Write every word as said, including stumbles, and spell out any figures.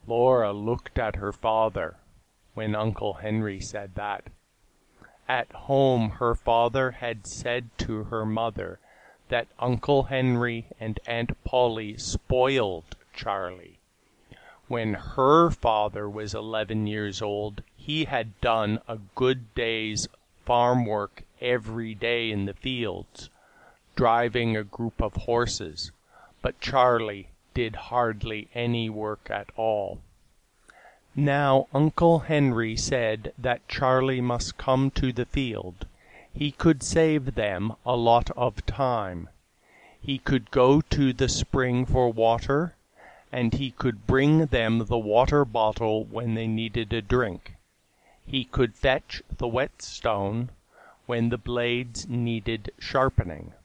Laura looked at her father when Uncle Henry said that. At home her father had said to her mother that Uncle Henry and Aunt Polly spoiled Charlie. When her father was eleven years old, he had done a good day's farm work every day in the fields, driving a group of horses, but Charlie did hardly any work at all. Now Uncle Henry said that Charlie must come to the field. He could save them a lot of time. He could go to the spring for water, and he could bring them the water bottle when they needed a drink. He could fetch the whetstone when the blades needed sharpening.